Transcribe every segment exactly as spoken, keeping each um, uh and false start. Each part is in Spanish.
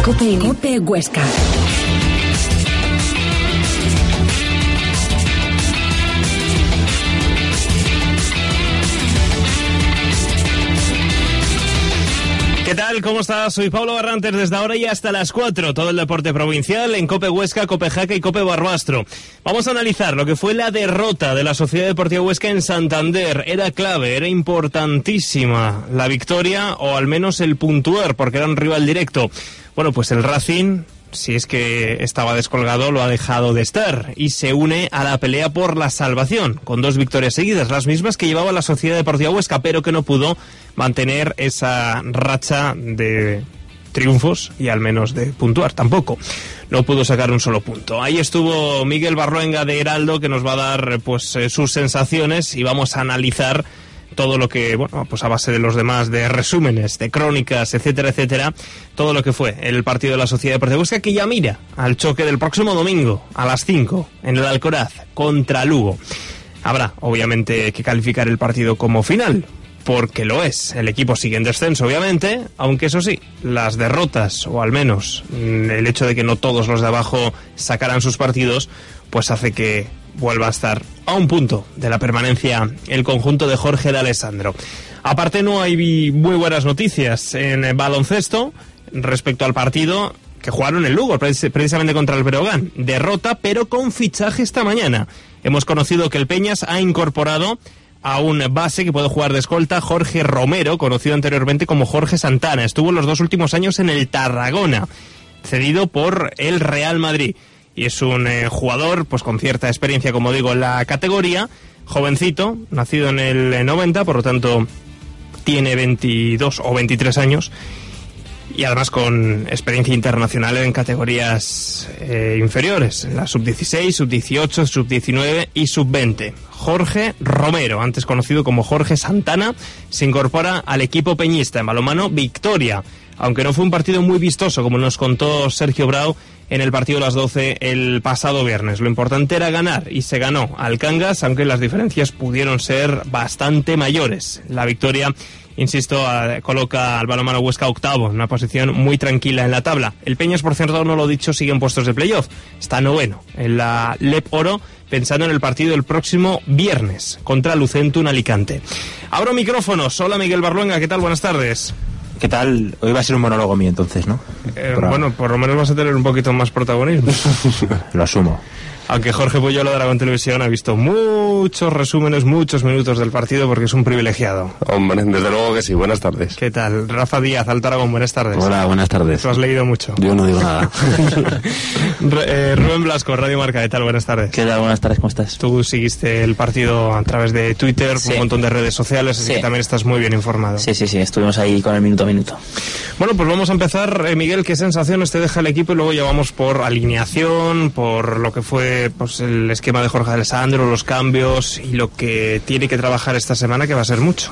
COPE, COPE Huesca. ¿Qué tal? ¿Cómo estás? Soy Pablo Barrantes, desde ahora y hasta las cuatro. Todo el deporte provincial en COPE Huesca, COPE Jaca y COPE Barbastro. Vamos a analizar lo que fue la derrota de la Sociedad Deportiva Huesca en Santander. Era clave, era importantísima la victoria, o al menos el puntuar, porque era un rival directo. Bueno, pues el Racing, si es que estaba descolgado, lo ha dejado de estar y se une a la pelea por la salvación, con dos victorias seguidas, las mismas que llevaba la Sociedad Deportiva Huesca, pero que no pudo mantener esa racha de triunfos y al menos de puntuar tampoco. No pudo sacar un solo punto. Ahí estuvo Miguel Barruenga de Heraldo, que nos va a dar pues eh, sus sensaciones, y vamos a analizar todo lo que, bueno, pues a base de los demás, de resúmenes, de crónicas, etcétera, etcétera, todo lo que fue el partido de la Sociedad Deportiva Huesca, que ya mira al choque del próximo domingo a las cinco en el Alcoraz contra Lugo. Habrá, obviamente, que calificar el partido como final, porque lo es. El equipo sigue en descenso, obviamente, aunque eso sí, las derrotas, o al menos el hecho de que no todos los de abajo sacaran sus partidos, pues hace que vuelva a estar a un punto de la permanencia el conjunto de Jorge de Alessandro. Aparte, no hay muy buenas noticias en baloncesto respecto al partido que jugaron en Lugo, precisamente contra el Breogán. Derrota, pero con fichaje esta mañana. Hemos conocido que el Peñas ha incorporado a un base que puede jugar de escolta, Jorge Romero, conocido anteriormente como Jorge Santana. Estuvo en los dos últimos años en el Tarragona, cedido por el Real Madrid. Y es un eh, jugador pues con cierta experiencia, como digo, en la categoría, jovencito, nacido en el noventa, por lo tanto tiene veintidós o veintitrés años, y además con experiencia internacional en categorías eh, inferiores, en la sub dieciséis, sub dieciocho, sub diecinueve y sub veinte. Jorge Romero, antes conocido como Jorge Santana, se incorpora al equipo peñista en balonmano victoria, aunque no fue un partido muy vistoso, como nos contó Sergio Brau en el partido de las doce el pasado viernes. Lo importante era ganar, y se ganó al Cangas, aunque las diferencias pudieron ser bastante mayores. La victoria, insisto, coloca al balonmano Huesca octavo, en una posición muy tranquila en la tabla. El Peñas, por cierto, no lo dicho, sigue en puestos de playoff. Está noveno en la Lep Oro, pensando en el partido del próximo viernes contra Lucentum Alicante. Abro micrófonos. Hola, Miguel Barruenga, ¿qué tal? Buenas tardes. ¿Qué tal? Hoy va a ser un monólogo mío, entonces, ¿no? Eh, por bueno, por lo menos vas a tener un poquito más protagonismo. Lo asumo. Aunque Jorge Puyol de Aragón Televisión ha visto muchos resúmenes, muchos minutos del partido, porque es un privilegiado. Hombre, desde luego que sí. Buenas tardes. ¿Qué tal? Rafa Díaz, Alto Aragón, buenas tardes. Hola, buenas tardes. ¿Tú has leído mucho? Yo no digo nada. eh, Rubén Blasco, Radio Marca, ¿qué tal? Buenas tardes. ¿Qué tal? Buenas tardes, ¿cómo estás? Tú seguiste el partido a través de Twitter, sí, un montón de redes sociales, así sí, que también estás muy bien informado. Sí, sí, sí, estuvimos ahí con el minuto a minuto. Bueno, pues vamos a empezar. Eh, Miguel, ¿qué sensaciones te deja el equipo? Y luego ya vamos por alineación, por lo que fue pues el esquema de Jorge de Alessandro, los cambios y lo que tiene que trabajar esta semana, que va a ser mucho.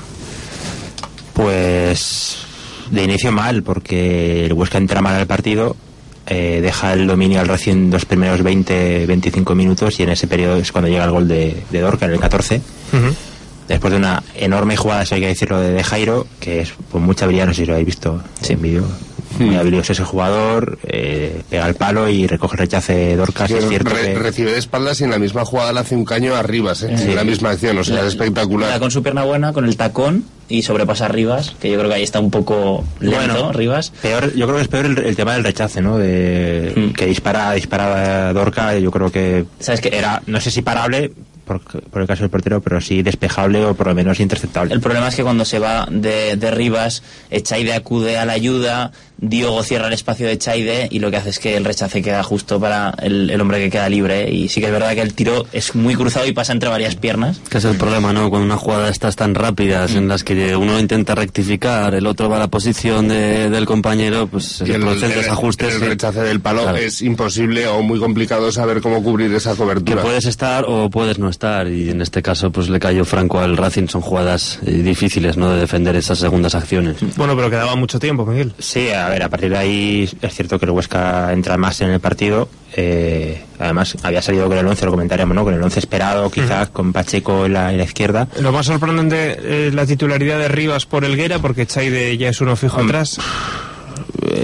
Pues de inicio mal, porque el Huesca entra mal al partido, eh, deja el dominio al Racing los primeros veinte veinticinco minutos, y en ese periodo es cuando llega el gol de, de Dorca en el catorce. Uh-huh. Después de una enorme jugada, si hay que decirlo, de, de Jairo, que es con mucha habilidad, no sé si lo habéis visto sí, en vídeo. Muy habilidoso ese jugador, eh, pega el palo y recoge el rechace de Dorcas. Sí, es cierto re, que... recibe de espaldas y en la misma jugada le hace un caño a Rivas, ¿eh? Sí. En la misma acción, o sea, la, es espectacular. La con su pierna buena, con el tacón, y sobrepasa a Rivas, que yo creo que ahí está un poco lento, bueno, Rivas. Peor, yo creo que es peor el, el tema del rechace, ¿no? De mm. que dispara, dispara a Dorca, yo creo que ¿sabes qué? Era, no sé si parable por, por el caso del portero, pero sí despejable o por lo menos interceptable. El problema es que cuando se va de, de Rivas, Echaide acude a la ayuda, Diogo cierra el espacio de Echaide, y lo que hace es que el rechace queda justo para el, el hombre que queda libre, y sí que es verdad que el tiro es muy cruzado y pasa entre varias piernas. Que es el problema, ¿no? Cuando una jugada de estas tan rápidas, mm. en las que uno intenta rectificar, el otro va a la posición de, del compañero, pues el, el proceso de ajustes. El, el rechace del palo, claro, es imposible o muy complicado saber cómo cubrir esa cobertura. Que puedes estar o puedes no estar, y en este caso pues le cayó franco al Racing. Son jugadas eh, difíciles, ¿no?, de defender esas segundas acciones. Bueno, pero quedaba mucho tiempo, Miguel. Sí, a ver, a partir de ahí es cierto que el Huesca entra más en el partido. Eh, además había salido con el once, lo comentaríamos, ¿no?, con el once esperado, quizás uh-huh. con Pacheco en la, en la izquierda. Lo más sorprendente es la titularidad de Rivas por Helguera, porque Echaide ya es uno fijo um, atrás.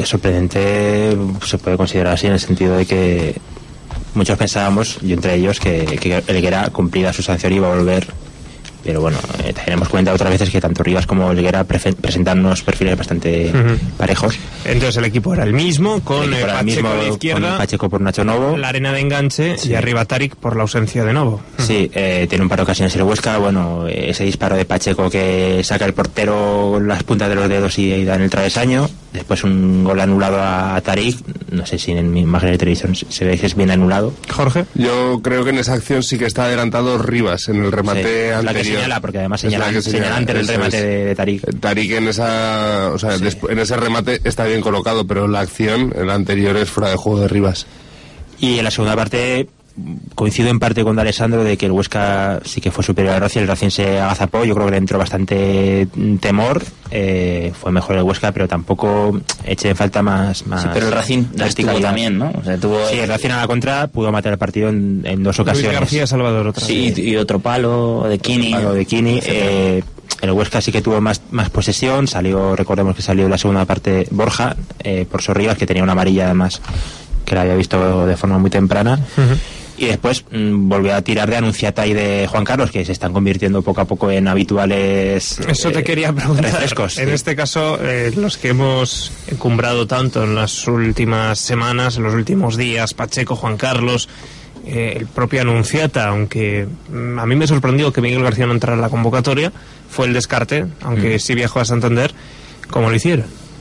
sorprendente se puede considerar así, en el sentido de que muchos pensábamos, yo entre ellos, que, que Helguera, cumplida su sanción, iba a volver. Pero bueno, eh, también hemos comentado otras veces que tanto Rivas como Helguera pre- presentan unos perfiles bastante uh-huh. parejos. Entonces el equipo era el mismo, con el Pacheco mismo, a la izquierda, con Pacheco por Nacho Novo, la arena de enganche, sí. y arriba Tarik por la ausencia de Novo. Sí, eh, tiene un par de ocasiones el Huesca. Bueno, ese disparo de Pacheco que saca el portero las puntas de los dedos y, y da en el travesaño. Después un gol anulado a Tarik. No sé si en mi imagen de televisión se ve que es bien anulado. Jorge. Yo creo que en esa acción sí que está adelantado Rivas en el remate sí, anterior. La que señala, porque además señala, que señala, señala antes el remate de, de Tarik. Tarik en esa, o sea, sí. después, en ese remate está bien colocado, pero la acción, en la anterior, es fuera de juego de Rivas. Y en la segunda parte coincido en parte con D'Alessandro de que el Huesca sí que fue superior al Racing. El Racing se agazapó, yo creo que le entró bastante temor, eh, fue mejor el Huesca, pero tampoco eché en falta más, más sí, pero el Racing las tuvo también, ¿no? O sea, tuvo... Sí, el Racing a la contra pudo matar el partido en, en dos ocasiones. Luis García Salvador otra sí, vez. Y otro palo de Kini. Palo de Kini. Eh, el Huesca sí que tuvo más, más posesión, salió, recordemos que salió la segunda parte Borja, eh, por Sorribas, que tenía una amarilla además, que la había visto de forma muy temprana. Uh-huh. Y después mmm, volvió a tirar de Anunciata y de Juan Carlos, que se están convirtiendo poco a poco en habituales. Eso te eh, quería preguntar. Refrescos, en sí. este caso, eh, los que hemos encumbrado tanto en las últimas semanas, en los últimos días, Pacheco, Juan Carlos, eh, el propio Anunciata, aunque mmm, a mí me sorprendió que Miguel García no entrara en la convocatoria, fue el descarte, aunque mm. sí viajó a Santander. ¿Cómo lo hicieron?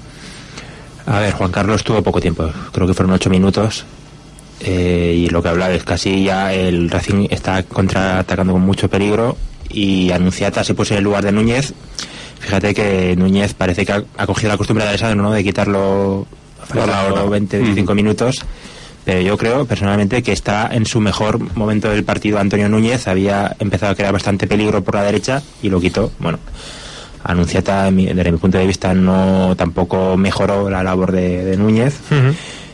A ver, Juan Carlos tuvo poco tiempo, creo que fueron ocho minutos. Eh, y lo que hablaba es casi ya el Racing está contraatacando con mucho peligro y Anunciata se puso en el lugar de Núñez. Fíjate que Núñez parece que ha, ha cogido la costumbre de Alessandro, ¿no?, de quitarlo por veinte veinticinco mm. minutos, pero yo creo personalmente que está en su mejor momento del partido. Antonio Núñez había empezado a crear bastante peligro por la derecha y lo quitó. Bueno, Anunciata desde mi punto de vista no tampoco mejoró la labor de, de Núñez. Uh-huh.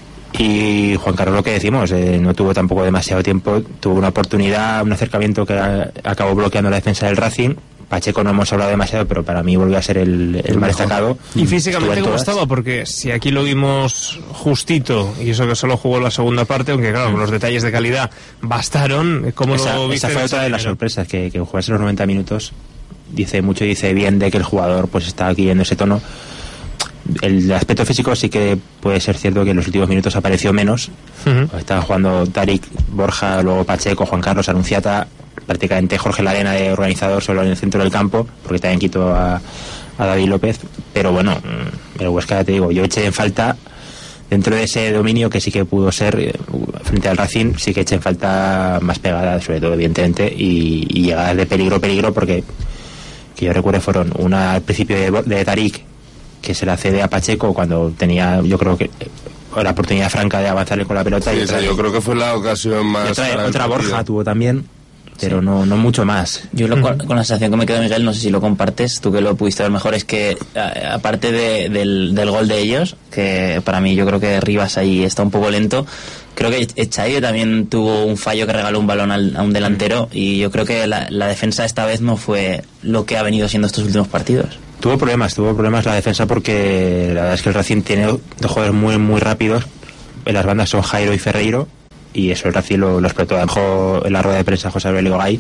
Y Juan Carlos, lo que decimos, eh, no tuvo tampoco demasiado tiempo, tuvo una oportunidad, un acercamiento que a, acabó bloqueando la defensa del Racing. Pacheco no hemos hablado demasiado, pero para mí volvió a ser el, el más destacado. ¿Y físicamente cómo estaba? Porque si aquí lo vimos justito, y eso que solo jugó la segunda parte, aunque claro, los detalles de calidad bastaron, ¿cómo esa, lo viste? Esa fue otra de las sorpresas, que, que jugase los noventa minutos, dice mucho, dice bien de que el jugador pues está aquí en ese tono. El aspecto físico sí que puede ser cierto que en los últimos minutos apareció menos. Uh-huh. Estaba jugando Tarik, Borja, luego Pacheco, Juan Carlos, Anunciata, prácticamente Jorge Larena de organizador solo en el centro del campo, porque también quitó a, a David López. Pero bueno, el Huesca, te digo, yo eché en falta, dentro de ese dominio que sí que pudo ser eh, frente al Racing, sí que eché en falta más pegadas, sobre todo evidentemente, y, y llegadas de peligro, peligro, porque que yo recuerdo fueron una al principio de, de Tarik, que se la cede a Pacheco cuando tenía, yo creo que la oportunidad franca de avanzarle con la pelota. Sí, y otra, yo creo que fue la ocasión más. Otra, otra Borja tuvo también, pero sí. no no mucho más. Yo lo, uh-huh. con la sensación que me quedó, Miguel, no sé si lo compartes, tú que lo pudiste ver mejor, es que a, aparte de, del, del gol de ellos, que para mí yo creo que Rivas ahí está un poco lento, creo que Echaide también tuvo un fallo que regaló un balón al, a un delantero, y yo creo que la, la defensa esta vez no fue lo que ha venido siendo estos últimos partidos. Tuvo problemas, tuvo problemas la defensa, porque la verdad es que el Racing tiene dos jugadores muy muy rápidos. En las bandas son Jairo y Ferreiro, y eso el Racing lo, lo explotó. Dejó en la rueda de prensa José Abel Ligogay.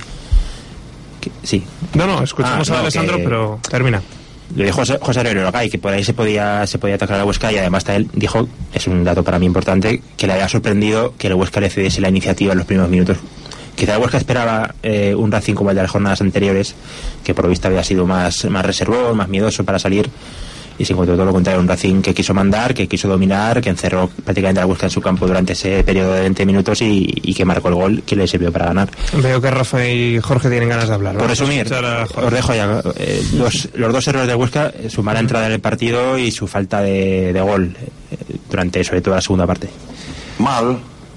Sí. No, no, escuchamos ah, no, a Alessandro, que, pero termina. Lo dijo José, José Abel Ligogay, que por ahí se podía se podía atacar a la Huesca, y además él dijo, es un dato para mí importante, que le había sorprendido que el Huesca le cediese la iniciativa en los primeros minutos. Quizá el Huesca esperaba eh, un Racing como el de las jornadas anteriores, que por lo visto había sido más, más reservado, más miedoso para salir, y se encontró todo lo contrario, un Racing que quiso mandar, que quiso dominar, que encerró prácticamente a la Huesca en su campo durante ese periodo de veinte minutos y, y que marcó el gol que le sirvió para ganar. Veo que Rafa y Jorge tienen ganas de hablar. Por resumir, os dejo ya. Eh, los, los dos errores del Huesca, su mala entrada en el partido y su falta de, de gol eh, durante sobre todo la segunda parte. Mal.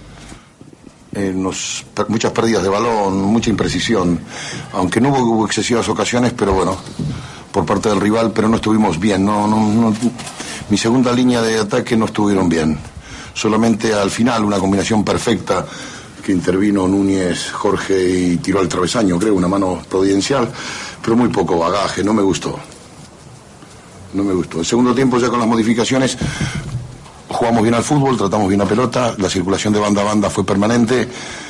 Eh, nos, muchas pérdidas de balón, mucha imprecisión, aunque no hubo, hubo excesivas ocasiones, pero bueno, por parte del rival, pero no estuvimos bien. No, no, no, mi segunda línea de ataque no estuvieron bien. Solamente al final una combinación perfecta que intervino Núñez, Jorge y tiró al travesaño, creo, una mano providencial, pero muy poco bagaje, no me gustó. No me gustó. El segundo tiempo, ya con las modificaciones, jugamos bien al fútbol, tratamos bien la pelota, la circulación de banda a banda fue permanente,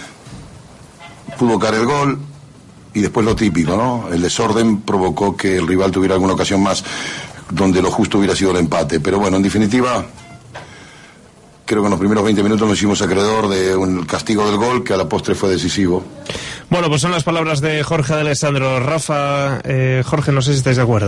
pudo caer el gol y después lo típico, ¿no? El desorden provocó que el rival tuviera alguna ocasión más donde lo justo hubiera sido el empate. Pero bueno, en definitiva, creo que en los primeros veinte minutos nos hicimos acreedor de un castigo del gol que a la postre fue decisivo. Bueno, pues son las palabras de Jorge de Alessandro. Rafa, eh, Jorge, no sé si estáis de acuerdo.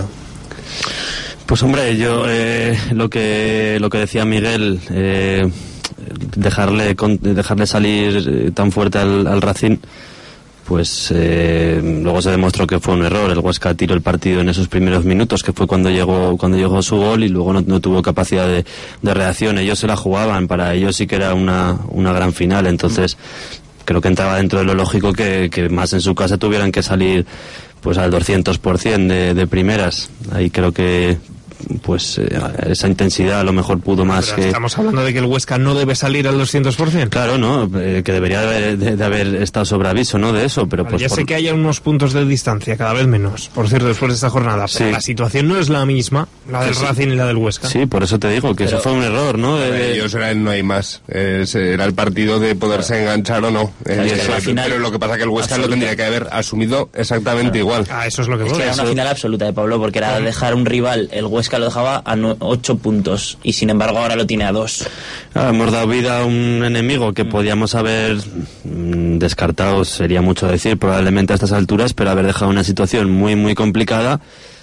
Pues hombre, yo eh, lo que lo que decía Miguel, eh, dejarle con, dejarle salir tan fuerte al, al Racing, pues eh, luego se demostró que fue un error. El Huesca tiró el partido en esos primeros minutos, que fue cuando llegó cuando llegó su gol, y luego no, no tuvo capacidad de, de reacción. Ellos se la jugaban, para ellos sí que era una, una gran final, entonces creo que entraba dentro de lo lógico que, que más en su casa tuvieran que salir pues al doscientos por ciento de, de primeras. Ahí creo que pues eh, esa intensidad a lo mejor pudo más. Pero que estamos hablando de que el Huesca no debe salir al doscientos por ciento. Claro, no, eh, que debería de haber, de, de haber estado sobre aviso, ¿no? De eso, pero vale, pues ya por... sé que hay unos puntos de distancia, cada vez menos, por cierto, después de esta jornada, pero sí. La situación no es la misma, la del Sí, sí. Racing y la del Huesca. Sí, por eso te digo que Pero... eso fue un error, ¿no? De, de... Ellos eran no hay más. Eh, era el partido de poderse claro. enganchar o no. Eh, es que eso, final, pero lo que pasa es que el Huesca absoluta. lo tendría que haber asumido exactamente claro. igual. Ah, eso es lo que es voy. que era una eso... final absoluta de Pablo, porque era dejar un rival, el Huesca lo dejaba a ocho puntos y sin embargo ahora lo tiene a dos. Ah, hemos dado vida a un enemigo que podíamos haber mmm, descartado, sería mucho decir, probablemente a estas alturas, pero haber dejado una situación muy muy complicada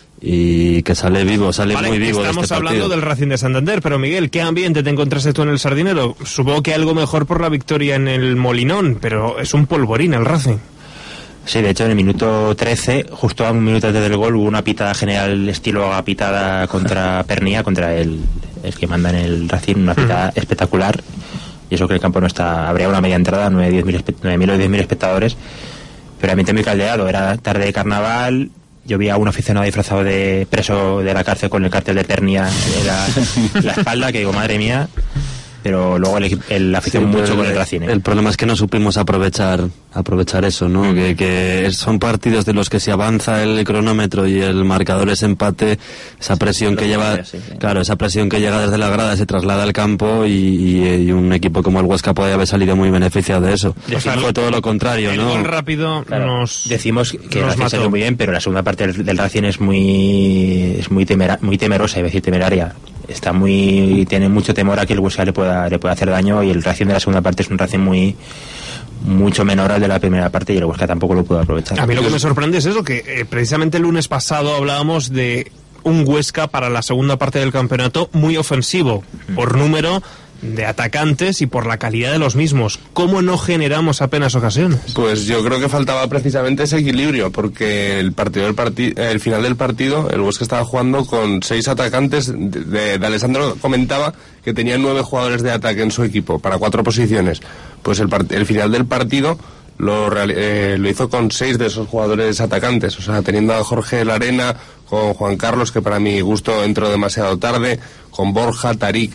y que sale vivo, sale vale, muy vivo de este estamos partido. hablando del Racing de Santander, pero Miguel, ¿qué ambiente te encontraste tú en el Sardinero? Supongo que algo mejor por la victoria en el Molinón, pero es un polvorín el Racing. Sí, de hecho en el minuto trece, justo a un minuto antes del gol, hubo una pitada general estilo pitada contra Pernía, contra el, el que manda en el Racing, una pitada uh-huh. espectacular, y eso que el campo no está, habría una media entrada, nueve mil o diez mil espectadores, pero ambiente muy caldeado, era tarde de carnaval. Yo vi a un aficionado disfrazado de preso de la cárcel con el cartel de Pernía en la, la espalda, que digo, madre mía. Pero luego el, el afición sí, mucho el, con el Racing, ¿eh? El problema es que no supimos aprovechar aprovechar eso, ¿no? Mm. Que, que son partidos de los que si avanza el cronómetro y el marcador es empate, esa presión que lleva, sí, sí. claro, esa presión que llega desde la grada se traslada al campo y, y, y un equipo como el Huesca puede haber salido muy beneficiado de eso. Decimos, fue todo lo contrario, el ¿no? gol rápido claro, nos decimos que nos el Racing salió muy bien, pero la segunda parte del, del Racing es muy es muy temera, muy temerosa, iba a decir temeraria. Está muy tiene mucho temor a que el Huesca le pueda le pueda hacer daño, y el Racing de la segunda parte es un Racing muy mucho menor al de la primera parte, y el Huesca tampoco lo pudo aprovechar. A mí lo que me sorprende es eso, que eh, precisamente el lunes pasado hablábamos de un Huesca para la segunda parte del campeonato muy ofensivo, mm. por número de atacantes y por la calidad de los mismos. ¿Cómo no generamos apenas ocasiones? Pues yo creo que faltaba precisamente ese equilibrio, porque el partido del partido, el final del partido, el Huesca estaba jugando con seis atacantes. De, de, de Alessandro comentaba que tenía nueve jugadores de ataque en su equipo para cuatro posiciones. Pues el, el final del partido lo, eh, lo hizo con seis de esos jugadores atacantes, o sea, teniendo a Jorge Larena, con Juan Carlos, que para mi gusto entró demasiado tarde, con Borja, Tarik.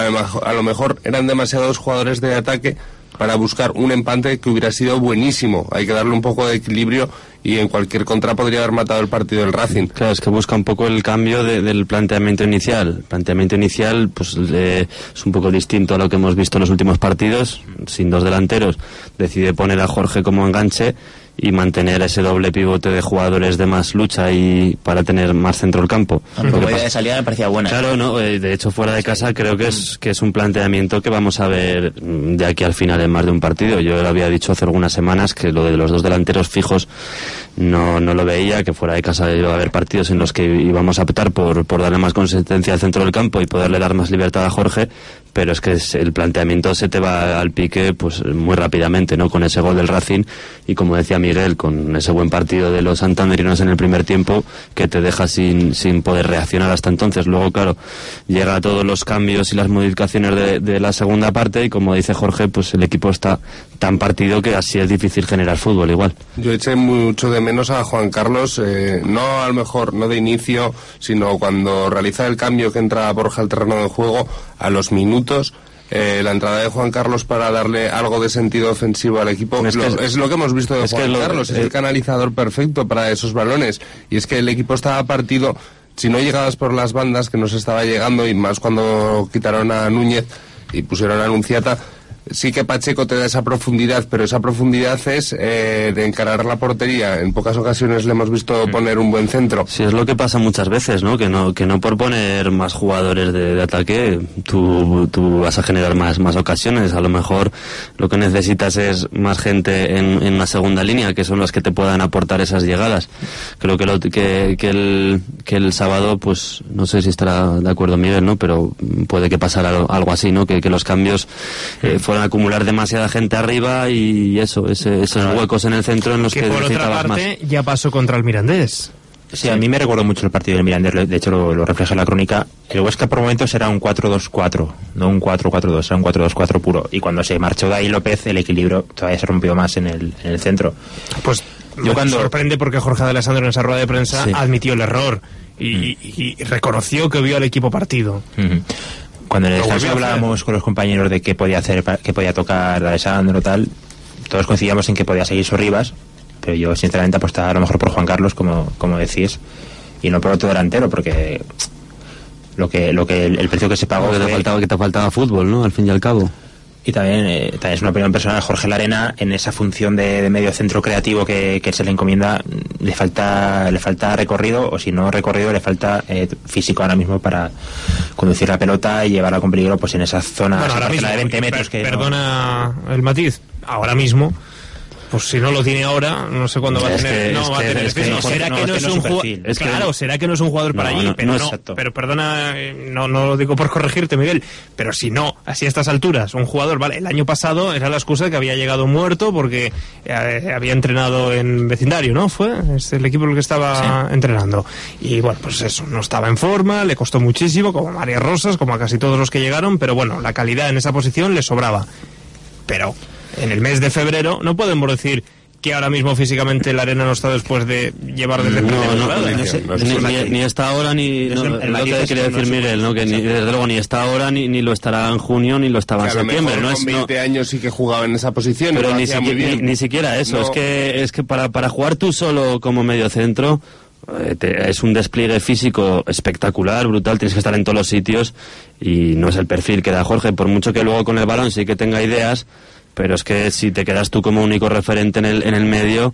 A lo mejor eran demasiados jugadores de ataque para buscar un empate que hubiera sido buenísimo. Hay que darle un poco de equilibrio, y en cualquier contra podría haber matado el partido del Racing. Claro, es que busca un poco el cambio de, del planteamiento inicial. El planteamiento inicial pues eh, es un poco distinto a lo que hemos visto en los últimos partidos. Sin dos delanteros, decide poner a Jorge como enganche y mantener ese doble pivote de jugadores de más lucha y para tener más centro del campo. Como idea de salida me parecía buena. Claro, no, de hecho fuera de casa creo que es que es un planteamiento que vamos a ver de aquí al final en más de un partido. Yo lo había dicho hace algunas semanas que lo de los dos delanteros fijos no, no lo veía, que fuera de casa iba a haber partidos en los que íbamos a optar por, por darle más consistencia al centro del campo y poderle dar más libertad a Jorge, pero es que es, el planteamiento se te va al pique pues muy rápidamente, ¿no? Con ese gol del Racing y, como decía Miguel, con ese buen partido de los santanderinos en el primer tiempo que te deja sin, sin poder reaccionar hasta entonces. Luego, claro, llega todos los cambios y las modificaciones de, de la segunda parte y, como dice Jorge, pues el equipo está tan partido que así es difícil generar fútbol igual. Yo eché mucho de menos a Juan Carlos, eh, no a lo mejor, no de inicio, sino cuando realiza el cambio que entra Borja al terreno de juego, a los minutos. Eh, la entrada de Juan Carlos para darle algo de sentido ofensivo al equipo es, lo, que, es lo que hemos visto de Juan lo, Carlos, es el canalizador perfecto para esos balones, y es que el equipo estaba partido. si no llegabas por las bandas, que no se estaba llegando, y más cuando quitaron a Núñez y pusieron a Anunciata, sí que Pacheco te da esa profundidad, pero esa profundidad es eh, de encarar la portería. En pocas ocasiones le hemos visto poner un buen centro. Sí, es lo que pasa muchas veces, ¿no? Que no, que no por poner más jugadores de, de ataque tú, tú vas a generar más, más ocasiones. A lo mejor lo que necesitas es más gente en, en la segunda línea, que son los que te puedan aportar esas llegadas. Creo que, lo, que, que, el, que el sábado, pues no sé si estará de acuerdo Miguel, ¿no? Pero puede que pasara algo así, ¿no? Que, que los cambios eh, fueran a acumular demasiada gente arriba y eso, ese, esos huecos en el centro en los que, que por otra parte más. Ya pasó contra el Mirandés. Sí, a mí me recuerdo mucho el partido del Mirandés, de hecho lo, lo refleja la crónica. El Huesca por momentos era un cuatro dos cuatro, no un cuatro cuatro dos, era un cuatro dos cuatro puro. Y cuando se marchó Dai López, el equilibrio todavía se rompió más en el, en el centro. Pues yo cuando sorprende porque Jorge de Alessandro en esa rueda de prensa sí. admitió el error y, mm. y, y reconoció que vio al equipo partido. Mm-hmm. Cuando en el descanso hablábamos con los compañeros de qué podía hacer, qué podía tocar Alessandro, tal, todos coincidíamos en que podía seguir Sorribas, pero yo sinceramente apostaba a lo mejor por Juan Carlos, como, como decís, y no por otro delantero, porque lo que, lo que el, el precio que se pagó que fue... te faltaba que te faltaba fútbol, ¿no? Al fin y al cabo. Y también, eh, también es una opinión personal, Jorge Larena, en esa función de, de medio centro creativo que, que se le encomienda, le falta le falta recorrido, o si no recorrido, le falta eh, físico ahora mismo para conducir la pelota y llevarla con peligro pues en esa zona, bueno, ahora mismo, de veinte metros. Per, que perdona no... el matiz, ahora mismo, pues si no lo tiene ahora, no sé cuándo va a tener. No, va a tener. Será que no es un jugador. Claro, será que no es un jugador para allí, pero no. Pero perdona, no, no lo digo por corregirte, Miguel, pero si no, así a estas alturas, un jugador, vale, el año pasado era la excusa de que había llegado muerto porque eh, había entrenado en vecindario, ¿no? Fue es el equipo el que estaba sí. entrenando. Y bueno, pues eso, no estaba en forma, le costó muchísimo, como a María Rosas, como a casi todos los que llegaron, pero bueno, la calidad en esa posición le sobraba. Pero en el mes de febrero no podemos decir que ahora mismo físicamente la Arena no está después de llevar desde no, no, no, no sé, no sé, ni, ni, ni está ahora ni no, no, el, lo que quería decir no Miguel, ¿no? Que ni, desde luego ni está ahora ni, ni lo estará en junio ni lo estaba en septiembre, no con es veinte no, años sí que jugaba en esa posición, pero ni, siqui, ni, ni siquiera eso, no. es que es que para para jugar tú solo como medio centro eh, te, es un despliegue físico espectacular, brutal, tienes que estar en todos los sitios y no es el perfil que da Jorge, por mucho que luego con el balón sí que tenga ideas. Pero es que si te quedas tú como único referente en el, en el medio,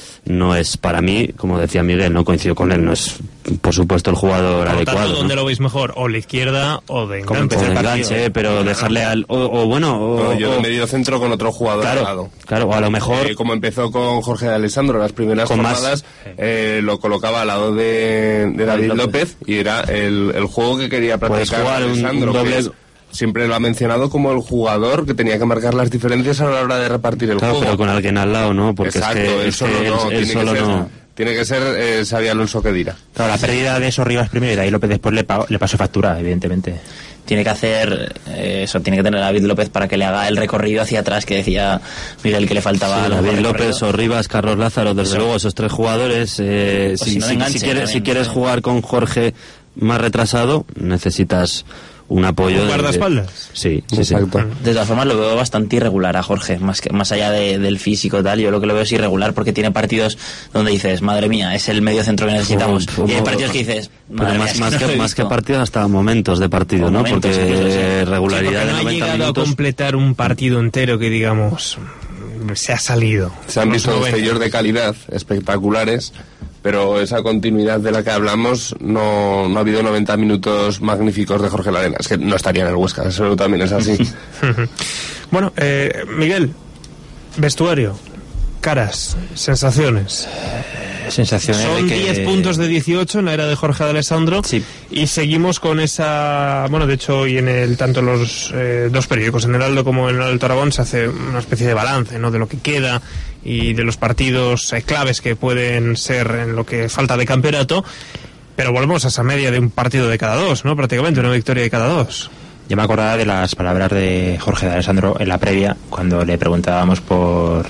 no es para mí, como decía Miguel, no coincido con él, no es por supuesto el jugador por adecuado. Tanto, ¿dónde ¿no? lo veis mejor? ¿O la izquierda o de enganche? O de enganche, pero dejarle al... O, o bueno... O, no, yo de o, medio centro con otro jugador claro, al lado. Claro, o a lo mejor... Eh, como empezó con Jorge de Alessandro las primeras jornadas, eh, lo colocaba al lado de, de David López. López y era el, el juego que quería practicar jugar Alessandro. Un, un doble... Siempre lo ha mencionado como el jugador que tenía que marcar las diferencias a la hora de repartir el claro, juego. Pero con alguien al lado, ¿no? Porque exacto, es que, él es solo que no. Él, él solo que ser, no. Tiene que ser eh, Xabi Alonso Khedira. Claro, la pérdida de Sorribas primero y de ahí López después le, pagó, le pasó factura, evidentemente. Tiene que hacer eh, eso, tiene que tener a David López para que le haga el recorrido hacia atrás que decía Miguel que le faltaba. Sí, David López, Sorribas, Carlos Lázaro, desde eso. Luego esos tres jugadores. Eh, si, si, no si, enganche, si, quieres, si quieres jugar con Jorge más retrasado, necesitas un apoyo. ¿Un guardaespaldas? Sí, sí, exacto. sí. De todas formas lo veo bastante irregular a Jorge, más que más allá de, del físico tal, yo lo que lo veo es irregular porque tiene partidos donde dices, madre mía, es el medio centro que necesitamos. Como, y hay partidos que dices, madre más, mía, más, que, que, no más que partidos hasta momentos de partido, ¿no? Momentos, porque incluso, sí. regularidad sí, porque no de noventa ha llegado minutos. A completar un partido entero que digamos se ha salido. Se han visto destellos de calidad espectaculares, pero esa continuidad de la que hablamos no, no ha habido noventa minutos magníficos de Jorge Larena. Es que no estaría en el Huesca, eso también es así. Bueno, eh, Miguel, vestuario, caras, sensaciones. Sensaciones Son de que... diez puntos de dieciocho en la era de Jorge de Alessandro sí. Y seguimos con esa... Bueno, de hecho hoy en el tanto en los eh, dos periódicos, en el Heraldo como en el Alto Aragón, se hace una especie de balance, ¿no?, de lo que queda y de los partidos eh, claves que pueden ser en lo que falta de campeonato, pero volvemos a esa media de un partido de cada dos, ¿no?, prácticamente una victoria de cada dos. Yo me acordaba de las palabras de Jorge de Alessandro en la previa, cuando le preguntábamos por...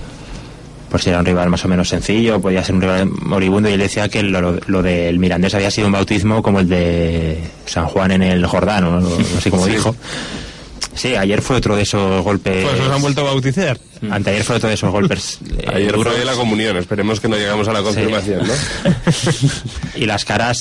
por si era un rival más o menos sencillo, podía ser un rival moribundo, y él decía que lo, lo, lo del Mirandés había sido un bautismo como el de San Juan en el Jordán, no, no sé cómo sí. dijo. Sí, ayer fue otro de esos golpes... Pues nos han vuelto a bautizar. Anteayer fue otro de esos golpes... Eh, ayer duros. Fue la comunión, esperemos que no llegamos a la confirmación, sí. ¿no? Y las caras...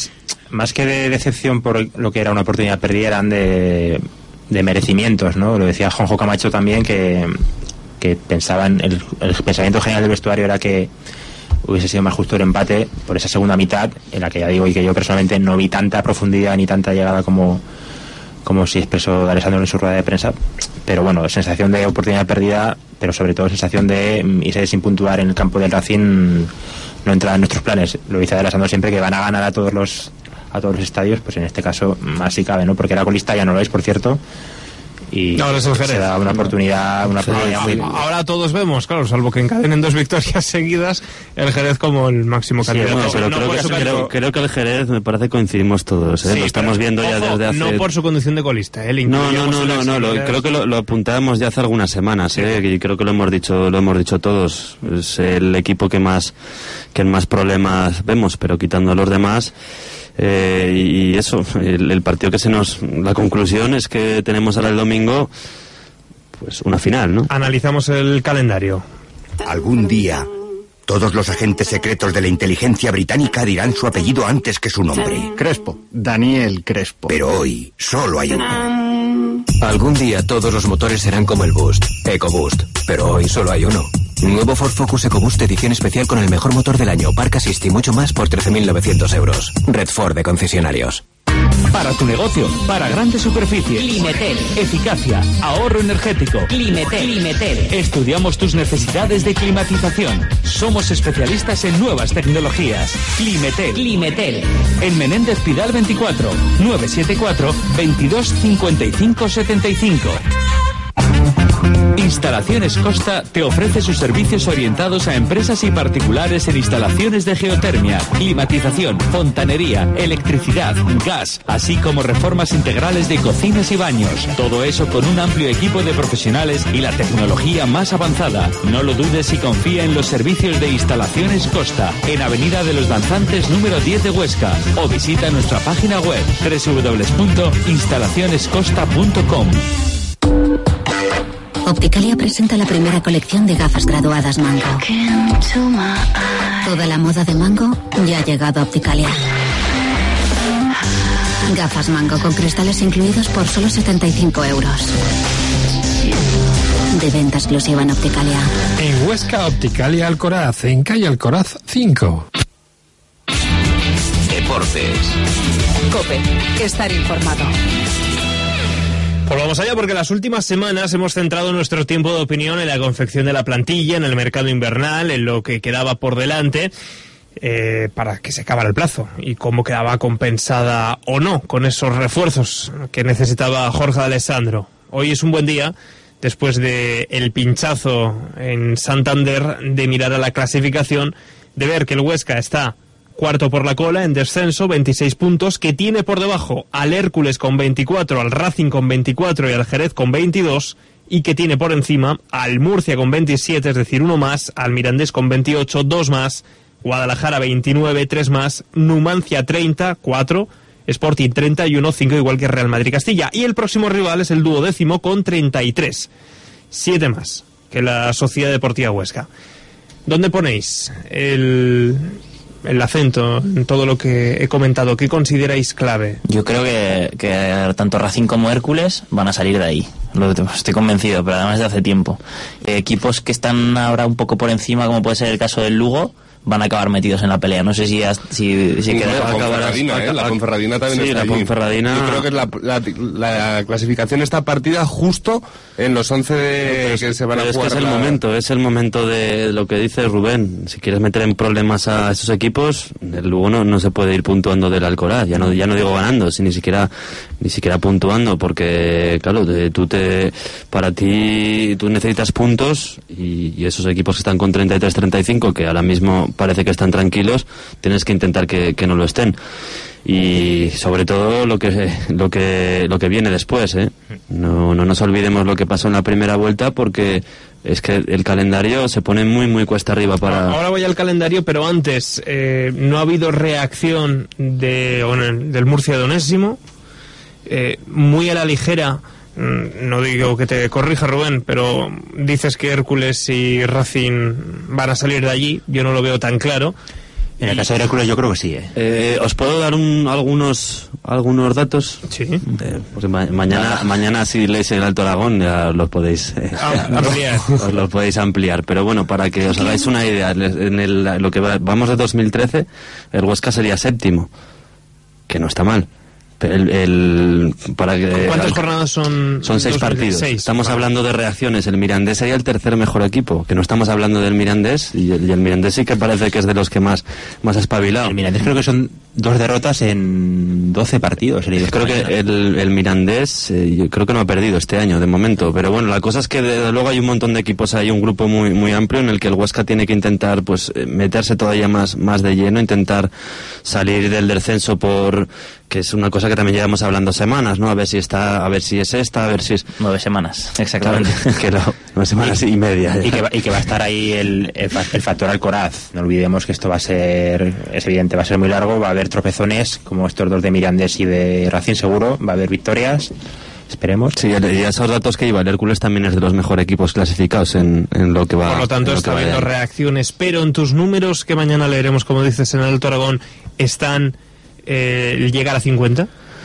más que de decepción por lo que era una oportunidad perdida, eran de, de merecimientos, ¿no? Lo decía Juanjo Camacho también, que, que pensaban, el, el pensamiento general del vestuario era que hubiese sido más justo el empate por esa segunda mitad, en la que ya digo, y que yo personalmente no vi tanta profundidad ni tanta llegada como, como si expresó Alessandro en su rueda de prensa. Pero bueno, sensación de oportunidad perdida, pero sobre todo sensación de irse sin puntuar en el campo del Racing no entra en nuestros planes. Lo dice Alessandro siempre, que van a ganar a todos los a todos los estadios, pues en este caso más si cabe, ¿no? Porque la colista ya no lo es, por cierto. Y ahora es el Jerez. Se da una oportunidad, una oportunidad sí, muy... Ahora todos vemos, claro, salvo que encadenen dos victorias seguidas, el Jerez como el máximo sí, candidato. Bueno, pero no creo, que, su... creo, creo que el Jerez, me parece, coincidimos todos, ¿eh? Sí, lo estamos viendo ojo, ya desde hace... No por su condición de colista, ¿eh? No, no, no, no, no lo, creo que lo, lo apuntábamos ya hace algunas semanas, ¿eh? Y creo que lo hemos dicho, lo hemos dicho todos. Es el equipo que más, que más problemas vemos, pero quitando a los demás... Eh, y eso, el, el partido que se nos... La conclusión es que tenemos ahora el domingo... Pues una final, ¿no? Analizamos el calendario. Algún día, todos los agentes secretos de la inteligencia británica dirán su apellido antes que su nombre. Crespo. Daniel Crespo. Pero hoy solo hay uno. Algún día todos los motores serán como el Boost, EcoBoost, pero hoy solo hay uno. Nuevo Ford Focus EcoBoost edición especial con el mejor motor del año, Park Assist y mucho más por trece mil novecientos euros. Red Ford de concesionarios. Para tu negocio, para grandes superficies. Climetel. Eficacia, ahorro energético. Climetel. Climetel. Estudiamos tus necesidades de climatización. Somos especialistas en nuevas tecnologías. Climetel. Climetel. En Menéndez Pidal veinticuatro, nueve siete cuatro, veintidós cincuenta y cinco setenta y cinco. Instalaciones Costa te ofrece sus servicios orientados a empresas y particulares en instalaciones de geotermia, climatización, fontanería, electricidad, gas, así como reformas integrales de cocinas y baños. Todo eso con un amplio equipo de profesionales y la tecnología más avanzada. No lo dudes y confía en los servicios de Instalaciones Costa, en Avenida de los Danzantes número diez de Huesca, o visita nuestra página web doble u doble u doble u punto instalaciones costa punto com. Opticalia presenta la primera colección de gafas graduadas Mango. Toda la moda de Mango ya ha llegado a Opticalia. Gafas Mango con cristales incluidos por solo setenta y cinco euros. De venta exclusiva en Opticalia. En Huesca, Opticalia Alcoraz, en calle Alcoraz cinco. Deportes. COPE. Estar informado. Pues vamos allá, porque las últimas semanas hemos centrado nuestro tiempo de opinión en la confección de la plantilla, en el mercado invernal, en lo que quedaba por delante eh, para que se acabara el plazo y cómo quedaba compensada o no con esos refuerzos que necesitaba Jorge Alessandro. Hoy es un buen día, después de el pinchazo en Santander, de mirar a la clasificación, de ver que el Huesca está cuarto por la cola, en descenso, veintiséis puntos, que tiene por debajo al Hércules con veinticuatro, al Racing con veinticuatro y al Jerez con veintidós, y que tiene por encima al Murcia con veintisiete, es decir, uno más, al Mirandés con veintiocho, dos más, Guadalajara veintinueve, tres más, Numancia treinta, cuatro, Sporting treinta y uno, cinco, igual que Real Madrid Castilla. Y el próximo rival es el duodécimo con treinta y tres, siete más que la Sociedad Deportiva Huesca. ¿Dónde ponéis el... el acento en todo lo que he comentado? ¿Qué consideráis clave? Yo creo que, que tanto Racing como Hércules van a salir de ahí. Lo, estoy convencido, pero además de hace tiempo. Eh, equipos que están ahora un poco por encima, como puede ser el caso del Lugo, van a acabar metidos en la pelea. No sé si si, si queda la Ponferradina, ¿eh? La Ponferradina también sí, está la Ponferradina... Yo creo que la, la, la clasificación está partida justo en los once de, es, que se van a es jugar. Que es el la... momento, es el momento de lo que dice Rubén. Si quieres meter en problemas a estos equipos, el Lugo no, no se puede ir puntuando del Alcoraz. Ya no, ya no digo ganando, si ni siquiera ni siquiera puntuando, porque claro, de, tú te para ti tú necesitas puntos y, y esos equipos que están con treinta y tres, treinta y cinco, que ahora mismo parece que están tranquilos, tienes que intentar que, que no lo estén. Y sobre todo lo que lo que lo que viene después, ¿eh? No, no nos olvidemos lo que pasó en la primera vuelta, porque es que el calendario se pone muy muy cuesta arriba para... Ahora voy al calendario, pero antes eh, no ha habido reacción de del Murcia de Onésimo, eh, muy a la ligera. No digo que te corrija, Rubén, pero dices que Hércules y Racing van a salir de allí. Yo no lo veo tan claro. En el caso de Hércules yo creo que sí, ¿eh? Eh, ¿Os puedo dar un, algunos algunos datos? Sí. Eh, porque ma mañana mañana si leéis el Alto Aragón ya los podéis eh, ampliar. os los podéis ampliar. Pero bueno, para que os hagáis una idea, en el, lo que va, vamos de dos mil trece, el Huesca sería séptimo, que no está mal. El, el, para que, ¿Cuántas el, jornadas son? Son seis partidos. Seis. Estamos Vale. hablando de reacciones. El Mirandés sería el tercer mejor equipo, que no estamos hablando del Mirandés, y el, y el Mirandés sí que parece que es de los que más, más ha espabilado. El Mirandés creo que son dos derrotas en doce partidos. Creo que el, el Mirandés eh, yo creo que no ha perdido este año de momento, pero bueno, la cosa es que desde luego hay un montón de equipos, hay un grupo muy muy amplio en el que el Huesca tiene que intentar pues meterse todavía más más de lleno, intentar salir del descenso, por que es una cosa que también llevamos hablando semanas, ¿no? A ver si está, a ver si es esta, a ver si es nueve semanas, exactamente. que lo, nueve semanas y, y media. Y que, va, y que va a estar ahí el, el, el factor Alcoraz. No olvidemos que esto va a ser, es evidente, va a ser muy largo, va a haber tropezones como estos dos de Mirandés y de Racing seguro, va a haber victorias. Esperemos. Sí, y esos datos que iba, el Hércules también es de los mejores equipos clasificados en, en lo que va. Por lo tanto, está habiendo reacciones, pero en tus números que mañana leeremos, como dices, en el Alto Aragón, están eh, llegar a cincuenta.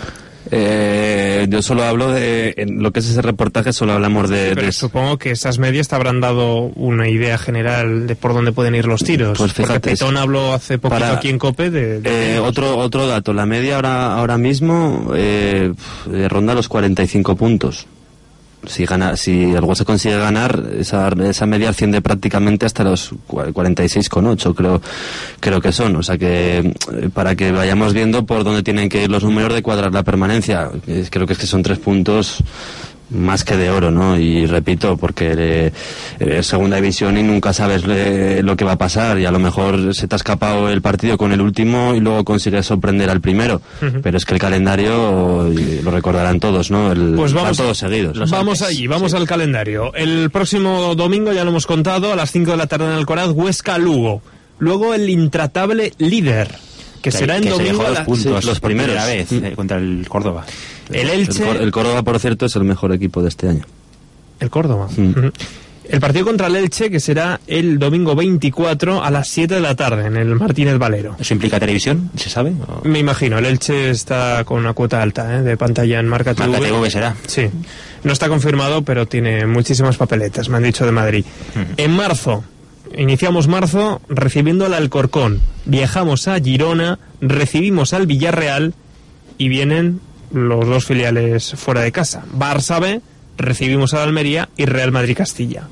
Eh, yo solo hablo de, en lo que es ese reportaje, solo hablamos de... Pero de... supongo que esas medias te habrán dado una idea general de por dónde pueden ir los tiros. Pues fíjate, porque Petón habló hace poquito para, aquí en COPE de... de eh, otro otro dato, la media ahora ahora mismo eh, ronda los cuarenta y cinco puntos. Si gana, si el Huesca consigue ganar, esa, esa media asciende prácticamente hasta los cuarenta y seis coma ocho, creo, creo que son. O sea que, para que vayamos viendo por dónde tienen que ir los números de cuadrar la permanencia, creo que es que son tres puntos más que de oro, ¿no? Y repito, porque eh, es segunda división y nunca sabes eh, lo que va a pasar, y a lo mejor se te ha escapado el partido con el último y luego consigues sorprender al primero. Uh-huh. Pero es que el calendario lo recordarán todos, ¿no? El, pues vamos, todos seguidos. Vamos allí, vamos sí. al calendario. El próximo domingo, ya lo hemos contado, a las cinco de la tarde en Alcoraz, Huesca-Lugo. Luego el intratable líder, que, que será en que domingo se a la... puntos sí, los primeros vez eh, contra el Córdoba. El Elche... El, el Córdoba, por cierto, es el mejor equipo de este año. El Córdoba. Mm. Uh-huh. El partido contra el Elche, que será el domingo veinticuatro a las siete de la tarde en el Martínez Valero. ¿Eso implica televisión? ¿Se sabe? ¿O? Me imagino. El Elche está con una cuota alta, ¿eh? De pantalla en Marca T V. Marca T V será. Sí. No está confirmado, pero tiene muchísimas papeletas, me han dicho de Madrid. Uh-huh. En marzo... Iniciamos marzo recibiendo al Alcorcón, viajamos a Girona, recibimos al Villarreal y vienen los dos filiales fuera de casa. Barça B, recibimos al Almería y Real Madrid Castilla.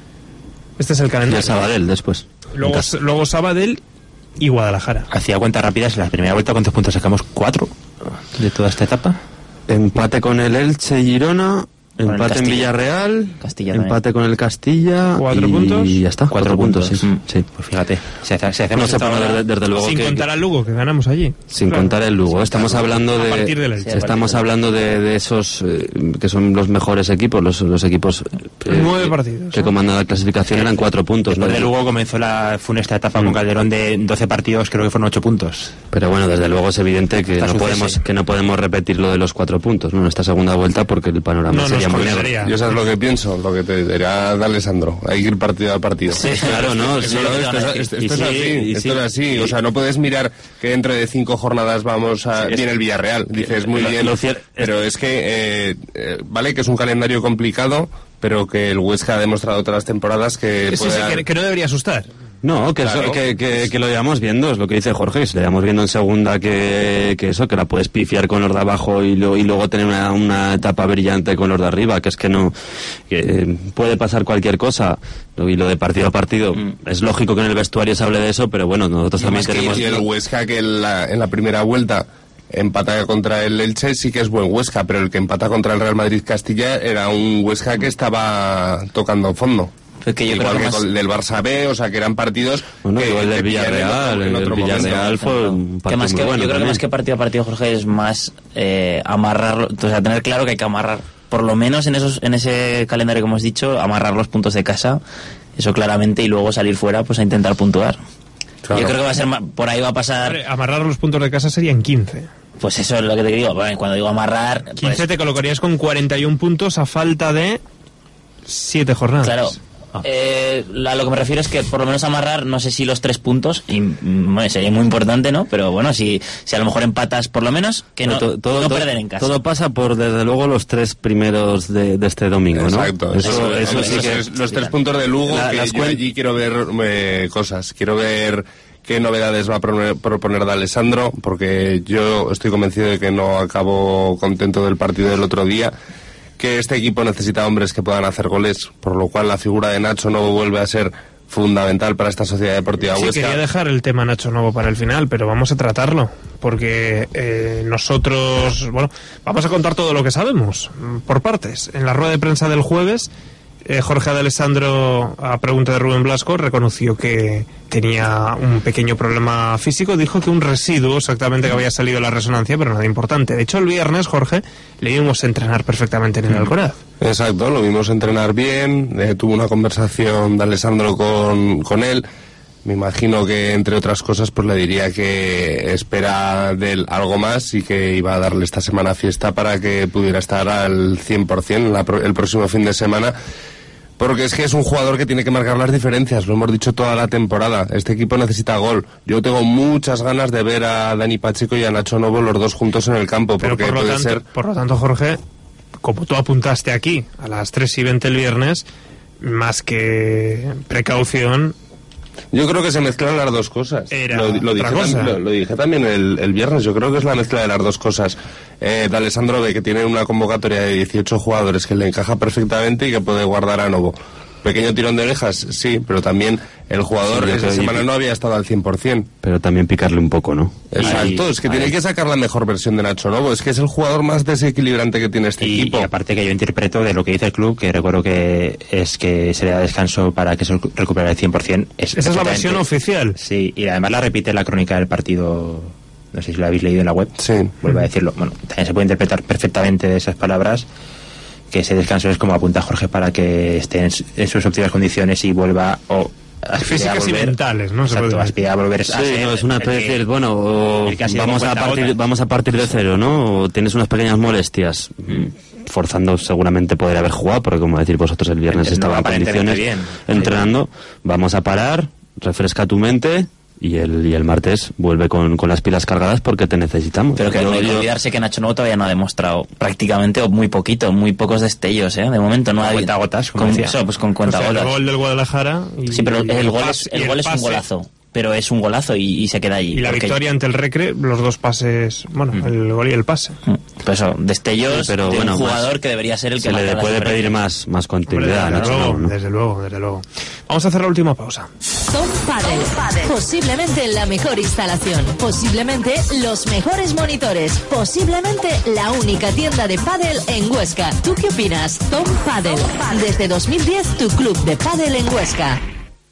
Este es el calendario. Y Sabadell después. Luego, luego Sabadell y Guadalajara. Hacía cuentas rápidas, en la primera vuelta, ¿cuántos puntos sacamos? ¿Cuatro de toda esta etapa? Empate con el Elche y Girona... Empate en Villarreal, Castilla empate con el Castilla, cuatro y puntos, y ya está, cuatro, cuatro puntos, puntos, sí. sí. Pues fíjate, si, hace, si hacemos no se puede desde, desde luego sin que, contar al Lugo que ganamos allí, sin claro. contar el Lugo, estamos hablando de, a partir de la, sí, estamos hablando de, de esos eh, que son los mejores equipos, los, los equipos eh, nueve partidos que, que comandan la clasificación, eran cuatro puntos. Después ¿no? de Lugo comenzó la funesta etapa mm. con Calderón de doce partidos, creo que fueron ocho puntos. Pero bueno, desde luego es evidente que no podemos que no podemos repetir lo de los cuatro puntos, ¿no? En esta segunda vuelta, porque el panorama no, sería muy negro. Yo sabes lo que pienso, lo que te dirá Alessandro, hay que ir partido a partido. Sí, claro, no, esto, esto, esto, esto, esto es así, esto es así, o sea, no puedes mirar que dentro de cinco jornadas vamos a sí, viene el Villarreal, dices muy bien, lo, lo pero es que eh, eh, vale que es un calendario complicado, pero que el Huesca ha demostrado otras las temporadas que, sí, sí, que, que no debería asustar. No, que, claro. eso, que, que, que lo llevamos viendo, es lo que dice Jorge, si lo llevamos viendo en segunda, que, que eso, que la puedes pifiar con los de abajo y, lo, y luego tener una, una etapa brillante con los de arriba, que es que no, que puede pasar cualquier cosa, y lo de partido a partido, mm. es lógico que en el vestuario se hable de eso, pero bueno, nosotros y también tenemos... Y el Huesca que en la, en la primera vuelta empata contra el Elche, sí que es buen Huesca, pero el que empata contra el Real Madrid Castilla era un Huesca que estaba tocando fondo. Que yo igual creo que, que más... con del Barça B, o sea que eran partidos bueno, que, el del Villarreal, el, el Villarreal fue un partido que más muy que, bueno yo creo también. que más que partido a partido, Jorge, es más eh, amarrarlo, o sea, tener claro que hay que amarrar, por lo menos en esos en ese calendario que hemos dicho, amarrar los puntos de casa, eso claramente, y luego salir fuera pues a intentar puntuar. Claro. Yo creo que va a ser por ahí va a pasar. Amarrar los puntos de casa serían quince. Pues eso es lo que te digo, cuando digo amarrar, quince pues... te colocarías con cuarenta y un puntos a falta de siete jornadas. Claro. Ah. Eh, a lo que me refiero es que por lo menos amarrar, no sé si los tres puntos, y bueno, sería muy importante, ¿no? Pero bueno, si, si a lo mejor empatas por lo menos, que no, todo, todo, no perder en casa. Todo pasa por, desde luego, los tres primeros de, de este domingo, ¿no? Exacto. Eso, eso, eso, eso sí que es, los tres puntos de Lugo, la, que yo cuen... allí quiero ver eh, cosas. Quiero ver qué novedades va a proponer, proponer de Alessandro, porque yo estoy convencido de que no acabo contento del partido del otro día, que este equipo necesita hombres que puedan hacer goles, por lo cual la figura de Nacho Novo vuelve a ser fundamental para esta Sociedad Deportiva Huesca. Sí, quería dejar el tema Nacho Novo para el final, pero vamos a tratarlo, porque eh, nosotros, bueno, vamos a contar todo lo que sabemos, por partes. En la rueda de prensa del jueves, eh, Jorge de Alessandro, a pregunta de Rubén Blasco, reconoció que tenía un pequeño problema físico, dijo que un residuo exactamente que había salido de la resonancia, pero nada importante. De hecho, el viernes, Jorge, le vimos entrenar perfectamente en el Alcoraz. Exacto, lo vimos entrenar bien, eh, tuvo una conversación de Alessandro con, con él. Me imagino que, entre otras cosas, pues le diría que espera de él algo más y que iba a darle esta semana fiesta para que pudiera estar al cien por ciento la, el próximo fin de semana. Porque es que es un jugador que tiene que marcar las diferencias, lo hemos dicho toda la temporada. Este equipo necesita gol. Yo tengo muchas ganas de ver a Dani Pacheco y a Nacho Novo los dos juntos en el campo. Pero porque por lo puede tanto, ser... por lo tanto, Jorge, como tú apuntaste aquí, a las tres y veinte el viernes, más que precaución... Yo creo que se mezclan las dos cosas. Era lo, lo, dije, cosa. Lo, lo dije también el, el viernes. Yo creo que es la mezcla de las dos cosas. Eh, de Alessandro ve que tiene una convocatoria de dieciocho jugadores que le encaja perfectamente y que puede guardar a Novo. Pequeño tirón de orejas, sí, pero también el jugador sí, esa semana no había estado al cien por ciento. Pero también picarle un poco, ¿no? Exacto, ahí, es que ahí. Tiene que sacar la mejor versión de Nacho Novo. Es que es el jugador más desequilibrante que tiene este y, equipo. Y aparte que yo interpreto de lo que dice el club, que recuerdo que es que se le da descanso para que se recupere al cien por ciento. Es Esa es la versión oficial. Sí, y además la repite la crónica del partido, no sé si lo habéis leído en la web. Sí. Vuelvo a decirlo. Bueno, también se puede interpretar perfectamente de esas palabras, que ese descanso es como apunta Jorge para que esté en, en sus óptimas condiciones y vuelva o físicas y mentales, ¿no? Exacto, aspira a volver sí, a ser no, es una especie que, de, bueno, o vamos a partir vamos a partir de cero, ¿no? O tienes unas pequeñas molestias, forzando seguramente poder haber jugado, porque como decir vosotros el viernes no, estaba en condiciones bien. entrenando, vamos a parar, refresca tu mente. Y el, y el martes vuelve con, con las pilas cargadas porque te necesitamos. Pero que no hay que olvidarse que Nacho Novo todavía no ha demostrado prácticamente o muy poquito, muy pocos destellos, ¿eh? De momento no ha cuenta gotas, como con, decía. Eso, pues con cuenta o sea, gotas. El gol del Guadalajara. Y, sí, pero el, el gol, es, el gol es un golazo. Pero es un golazo y, y se queda allí. Y la porque... victoria ante el Recre, los dos pases, bueno, mm. el gol y el pase. Mm. Pues eso, destellos sí, pero, de bueno, un jugador más, que debería ser el que se le puede pedir más, más continuidad. Hombre, desde, Nacho, luego, ¿no? desde luego, desde luego. Vamos a hacer la última pausa. Tom Padel. Posiblemente la mejor instalación. Posiblemente los mejores monitores. Posiblemente la única tienda de pádel en Huesca. ¿Tú qué opinas? Tom Padel. Desde dos mil diez, tu club de pádel en Huesca.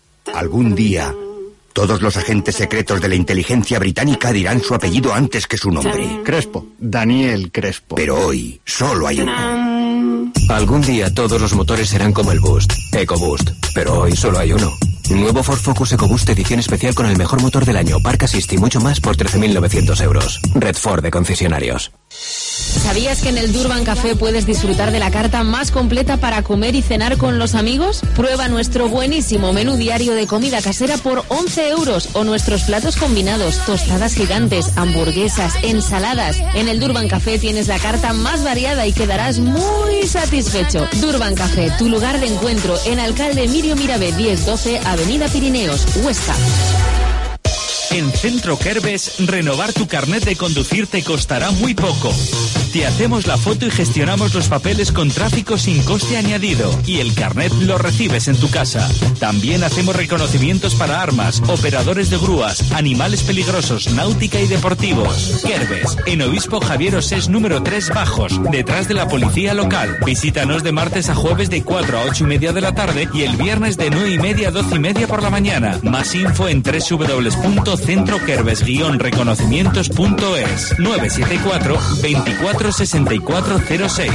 Algún día, todos los agentes secretos de la inteligencia británica dirán su apellido antes que su nombre. Crespo. Daniel Crespo. Pero hoy solo hay uno. Algún día todos los motores serán como el Boost, EcoBoost, pero hoy solo hay uno. Nuevo Ford Focus EcoBoost edición especial con el mejor motor del año, Park Assist y mucho más por trece mil novecientos euros. Red Ford de concesionarios. ¿Sabías que en el Durban Café puedes disfrutar de la carta más completa para comer y cenar con los amigos? Prueba nuestro buenísimo menú diario de comida casera por once euros o nuestros platos combinados, tostadas gigantes, hamburguesas, ensaladas. En el Durban Café tienes la carta más variada y quedarás muy satisfecho. Durban Café, tu lugar de encuentro en Alcalde Mirio Mirabé diez doce, Avenida Pirineos, Huesca. En Centro Kerbes, renovar tu carnet de conducir te costará muy poco. Te hacemos la foto y gestionamos los papeles con tráfico sin coste añadido. Y el carnet lo recibes en tu casa. También hacemos reconocimientos para armas, operadores de grúas, animales peligrosos, náutica y deportivos. Kerbes, en Obispo Javier Osés número tres Bajos, detrás de la policía local. Visítanos de martes a jueves de cuatro a ocho y media de la tarde y el viernes de nueve y media a doce y media por la mañana. Más info en doble u doble u doble u punto centro kerbes guion reconocimientos punto es. nueve siete cuatro, veinticuatro sesenta y cuatro cero seis.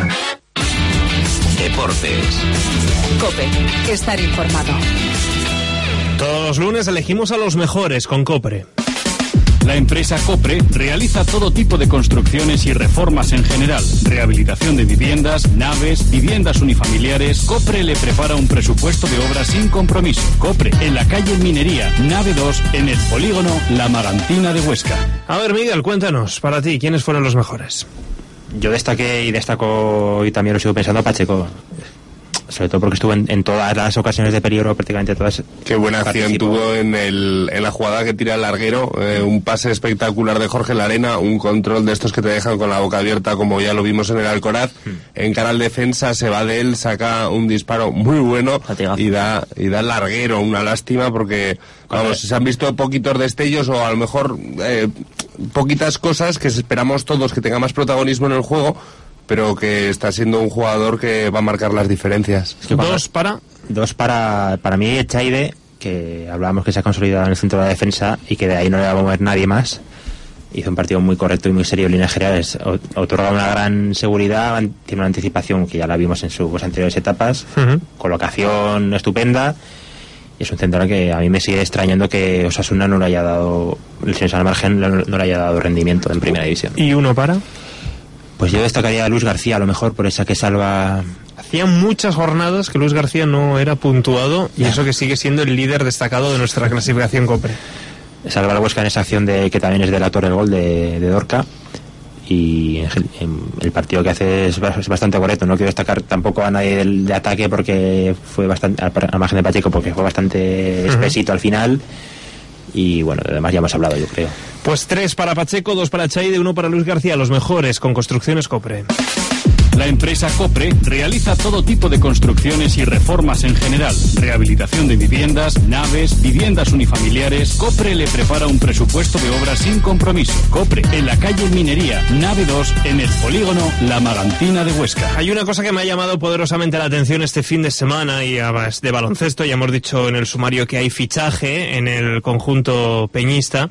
Deportes. COPE. Estar informado. Todos los lunes elegimos a los mejores con Copre. La empresa Copre realiza todo tipo de construcciones y reformas en general. Rehabilitación de viviendas, naves, viviendas unifamiliares. Copre le prepara un presupuesto de obra sin compromiso. Copre, en la calle Minería, nave dos, en el polígono La Magantina de Huesca. A ver, Miguel, cuéntanos, para ti, ¿quiénes fueron los mejores? Yo destaqué y destaco, y también lo sigo pensando, a Pacheco. Sobre todo porque estuvo en, en todas las ocasiones de peligro, prácticamente todas. Qué buena acción tuvo en, el, en la jugada que tira el larguero, eh, un pase espectacular de Jorge Larena, un control de estos que te dejan con la boca abierta, como ya lo vimos en el Alcoraz, hmm. encara al defensa, se va de él, saca un disparo muy bueno y da, y da el larguero, una lástima porque, vamos, se han visto poquitos destellos o a lo mejor eh, poquitas cosas que esperamos todos que tenga más protagonismo en el juego, pero que está siendo un jugador que va a marcar las diferencias. Es que dos para... Dos para, para mí, Echaide, que hablábamos que se ha consolidado en el centro de la defensa y que de ahí no le va a mover nadie más. Hizo un partido muy correcto y muy serio en líneas generales. Otorga una gran seguridad, tiene una anticipación que ya la vimos en sus anteriores etapas, uh-huh. Colocación estupenda. Y es un central que a mí me sigue extrañando que Osasuna no le haya dado, lesiones al margen, no le haya dado rendimiento en primera división. ¿Y uno para...? Pues yo destacaría a Luis García, a lo mejor, por esa que salva... Hacía muchas jornadas que Luis García no era puntuado y eso que sigue siendo el líder destacado de nuestra clasificación Copre. Salva al Huesca en esa acción de que también es del autor del gol de, de Dorca, y en, en el partido que hace es, es bastante correcto. No quiero destacar tampoco a nadie del, de ataque porque fue bastante, al margen de Pacheco, porque fue bastante uh-huh. espesito al final. Y bueno, además ya hemos hablado, yo creo. Pues tres para Pacheco, dos para Echaide, uno para Luis García, los mejores con Construcciones Copre. La empresa Copre realiza todo tipo de construcciones y reformas en general. Rehabilitación de viviendas, naves, viviendas unifamiliares. Copre le prepara un presupuesto de obra sin compromiso. Copre, en la calle Minería, nave dos, en el polígono La Magantina de Huesca. Hay una cosa que me ha llamado poderosamente la atención este fin de semana y además de baloncesto. Ya hemos dicho en el sumario que hay fichaje en el conjunto peñista.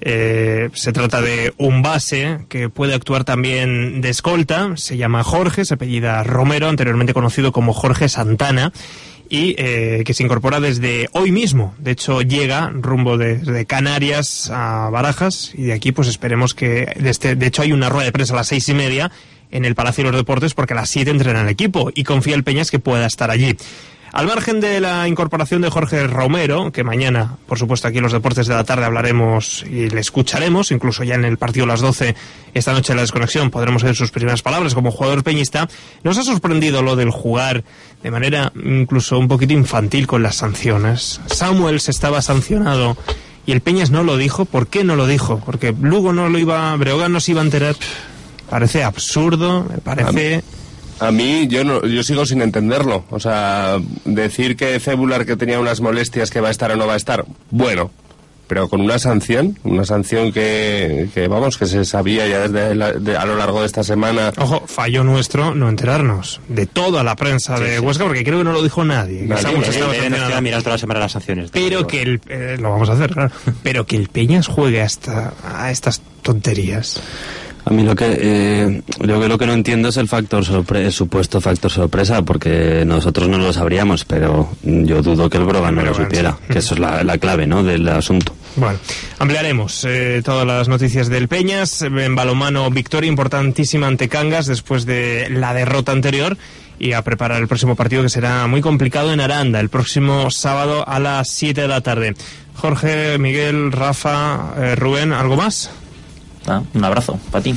Eh, se trata de un base que puede actuar también de escolta, se llama Jorge, se apellida Romero, anteriormente conocido como Jorge Santana, y eh, que se incorpora desde hoy mismo. De hecho, llega rumbo de, de Canarias a Barajas, y de aquí pues esperemos que... De, este, de hecho, hay una rueda de prensa a las seis y media en el Palacio de los Deportes, porque a las siete entrena el equipo, y confía el Peñas que pueda estar allí. Al margen de la incorporación de Jorge Romero, que mañana, por supuesto, aquí en los Deportes de la Tarde hablaremos y le escucharemos, incluso ya en el partido a las doce, esta noche en la desconexión, podremos oír sus primeras palabras como jugador peñista. Nos ha sorprendido lo del jugar de manera incluso un poquito infantil con las sanciones. Samuels estaba sancionado y el Peñas no lo dijo. ¿Por qué no lo dijo? Porque Lugo no lo iba, Breogán no se iba a enterar. Parece absurdo, me parece... A mí, yo no, yo sigo sin entenderlo. O sea, decir que Cebular que tenía unas molestias, que va a estar o no va a estar, bueno, pero con una sanción, una sanción que, que vamos, que se sabía ya desde la, de, a lo largo de esta semana. Ojo, fallo nuestro no enterarnos de toda la prensa sí, de sí. Huesca, porque creo que no lo dijo nadie. nadie que sí, sí, nos queda mirar toda la semana las sanciones. Pero que el, eh, lo vamos a hacer, claro. Pero que el Peñas juegue hasta a estas tonterías. A mí lo que eh, yo que lo que no entiendo es el factor sorpresa, el supuesto factor sorpresa, porque nosotros no lo sabríamos, pero yo dudo que el Brogan no lo supiera, que eso es la, la clave, ¿no?, del asunto. Bueno, ampliaremos eh, todas las noticias del Peñas. En balonmano, victoria importantísima ante Cangas después de la derrota anterior, y a preparar el próximo partido, que será muy complicado en Aranda el próximo sábado a las siete de la tarde. Jorge, Miguel, Rafa, eh, Rubén, ¿algo más? Ah, un abrazo para ti.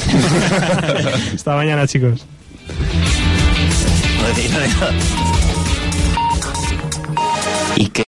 Hasta mañana, chicos. Y que